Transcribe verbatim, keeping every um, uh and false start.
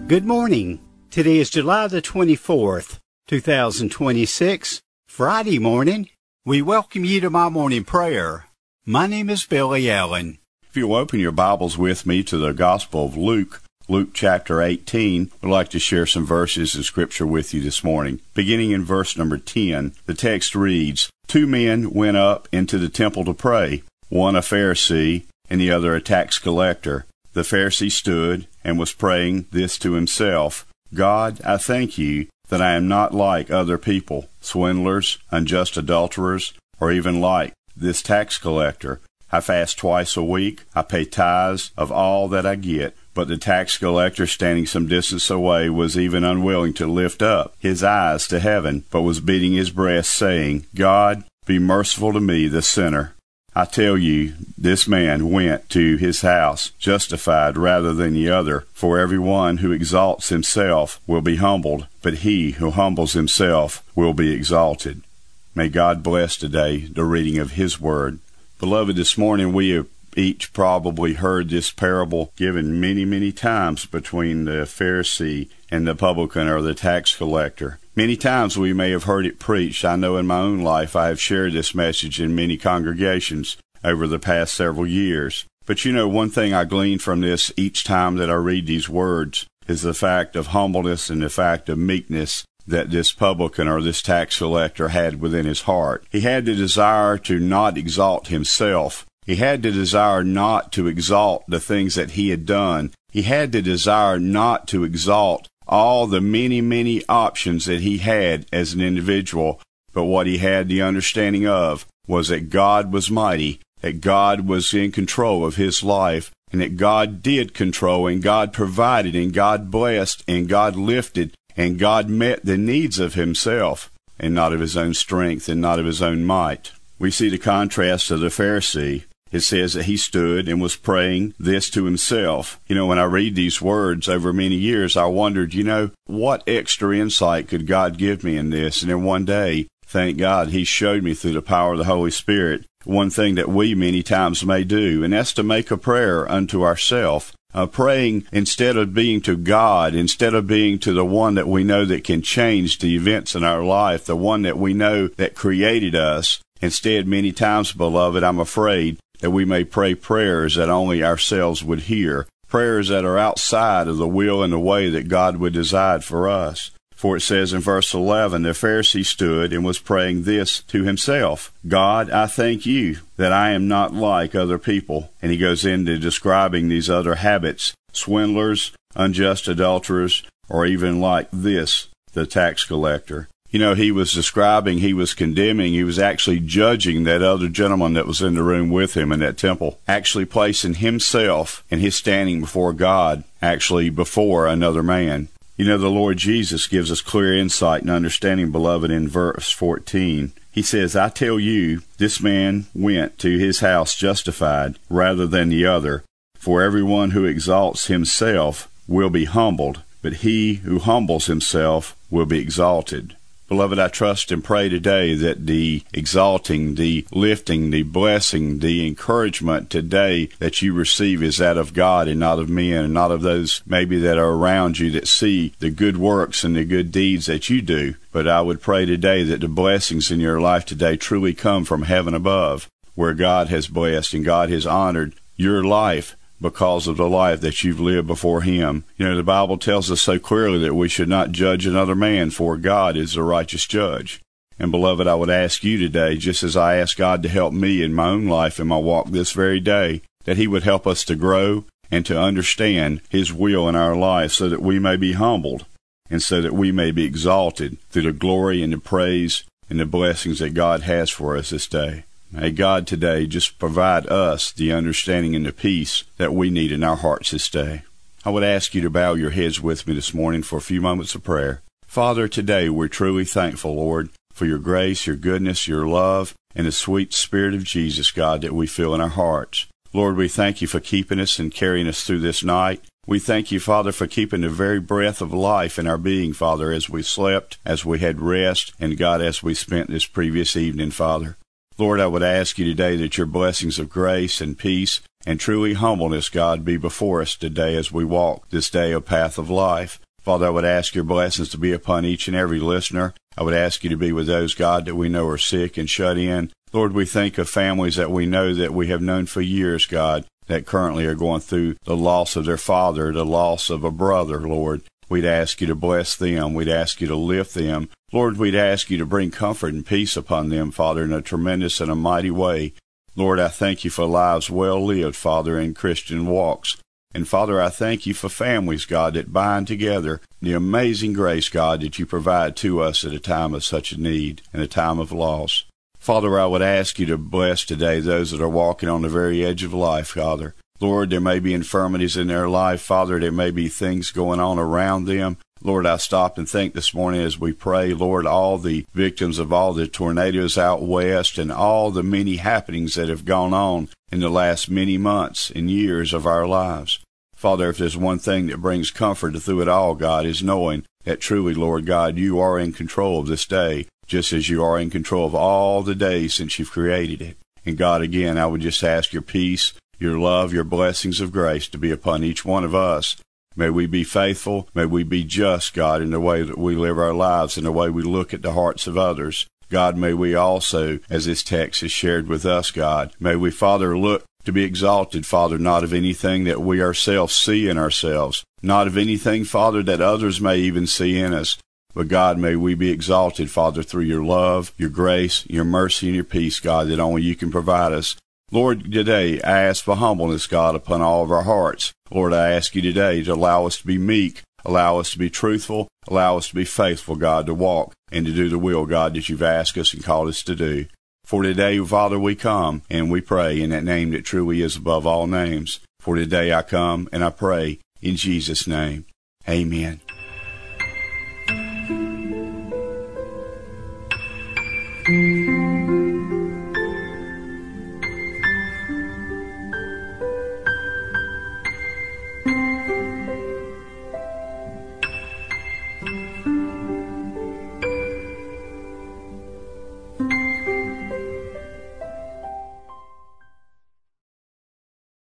Good morning. Today is July the twenty-fourth, two thousand twenty-six, Friday morning. We welcome you to my morning prayer. My name is Billy Allen. If you'll open your Bibles with me to the Gospel of Luke, Luke chapter eighteen, I'd like to share some verses of Scripture with you this morning. Beginning in verse number ten, the text reads, Two men went up into the temple to pray, one a Pharisee and the other a tax collector. The Pharisee stood and was praying this to himself, God, I thank you that I am not like other people, swindlers, unjust adulterers, or even like this tax collector. I fast twice a week. I pay tithes of all that I get. But the tax collector, standing some distance away, was even unwilling to lift up his eyes to heaven, but was beating his breast, saying, God, be merciful to me, the sinner. I tell you, this man went to his house justified rather than the other. For everyone who exalts himself will be humbled, but he who humbles himself will be exalted. May God bless today the reading of His Word. Beloved, this morning we have each probably heard this parable given many, many times between the Pharisee and the publican or the tax collector. Many times we may have heard it preached. I know in my own life I have shared this message in many congregations over the past several years. But you know, one thing I glean from this each time that I read these words is the fact of humbleness and the fact of meekness that this publican or this tax collector had within his heart. He had the desire to not exalt himself. He had the desire not to exalt the things that he had done. He had the desire not to exalt all the many, many options that he had as an individual. But what he had the understanding of was that God was mighty, that God was in control of his life, and that God did control, and God provided, and God blessed, and God lifted, and God met the needs of himself, and not of his own strength, and not of his own might. We see the contrast of the Pharisee. It says that he stood and was praying this to himself. You know, when I read these words over many years, I wondered, you know, what extra insight could God give me in this? And then one day, thank God, He showed me through the power of the Holy Spirit one thing that we many times may do, and that's to make a prayer unto ourselves. Uh, praying instead of being to God, instead of being to the one that we know that can change the events in our life, the one that we know that created us. Instead, many times, beloved, I'm afraid that we may pray prayers that only ourselves would hear, prayers that are outside of the will and the way that God would decide for us. For it says in verse eleven, the Pharisee stood and was praying this to himself, God, I thank you that I am not like other people. And he goes into describing these other habits, swindlers, unjust adulterers, or even like this, the tax collector. You know, he was describing, he was condemning, he was actually judging that other gentleman that was in the room with him in that temple, actually placing himself and his standing before God, actually before another man. You know, the Lord Jesus gives us clear insight and understanding, beloved, in verse fourteen. He says, I tell you, this man went to his house justified rather than the other. For everyone who exalts himself will be humbled, but he who humbles himself will be exalted. Beloved, I trust and pray today that the exalting, the lifting, the blessing, the encouragement today that you receive is that of God and not of men, and not of those maybe that are around you that see the good works and the good deeds that you do. But I would pray today that the blessings in your life today truly come from heaven above, where God has blessed and God has honored your life because of the life that you've lived before Him. You know, the Bible tells us so clearly that we should not judge another man, for God is the righteous judge. And beloved, I would ask you today, just as I ask God to help me in my own life in my walk this very day, that He would help us to grow and to understand His will in our life so that we may be humbled and so that we may be exalted through the glory and the praise and the blessings that God has for us this day. May God today just provide us the understanding and the peace that we need in our hearts this day. I would ask you to bow your heads with me this morning for a few moments of prayer. Father, today we're truly thankful, Lord, for your grace, your goodness, your love, and the sweet Spirit of Jesus, God, that we feel in our hearts. Lord, we thank you for keeping us and carrying us through this night. We thank you, Father, for keeping the very breath of life in our being, Father, as we slept, as we had rest, and God, as we spent this previous evening, Father. Lord, I would ask you today that your blessings of grace and peace and truly humbleness, God, be before us today as we walk this day a path of life. Father, I would ask your blessings to be upon each and every listener. I would ask you to be with those, God, that we know are sick and shut in. Lord, we think of families that we know that we have known for years, God, that currently are going through the loss of their father, the loss of a brother, Lord. We'd ask you to bless them. We'd ask you to lift them. Lord, we'd ask you to bring comfort and peace upon them, Father, in a tremendous and a mighty way. Lord, I thank you for lives well lived, Father, in Christian walks. And Father, I thank you for families, God, that bind together the amazing grace, God, that you provide to us at a time of such a need and a time of loss. Father, I would ask you to bless today those that are walking on the very edge of life, Father. Lord, there may be infirmities in their life, Father. There may be things going on around them. Lord, I stop and think this morning as we pray, Lord, all the victims of all the tornadoes out west and all the many happenings that have gone on in the last many months and years of our lives. Father, if there's one thing that brings comfort through it all, God, is knowing that truly, Lord God, you are in control of this day, just as you are in control of all the days since you've created it. And God, again, I would just ask your peace, your love, your blessings of grace to be upon each one of us. May we be faithful. May we be just, God, in the way that we live our lives, in the way we look at the hearts of others. God, may we also, as this text has shared with us, God, may we, Father, look to be exalted, Father, not of anything that we ourselves see in ourselves, not of anything, Father, that others may even see in us. But God, may we be exalted, Father, through your love, your grace, your mercy, and your peace, God, that only you can provide us. Lord, today I ask for humbleness, God, upon all of our hearts. Lord, I ask you today to allow us to be meek, allow us to be truthful, allow us to be faithful, God, to walk and to do the will, God, that you've asked us and called us to do. For today, Father, we come and we pray in that name that truly is above all names. For today I come and I pray in Jesus' name. Amen.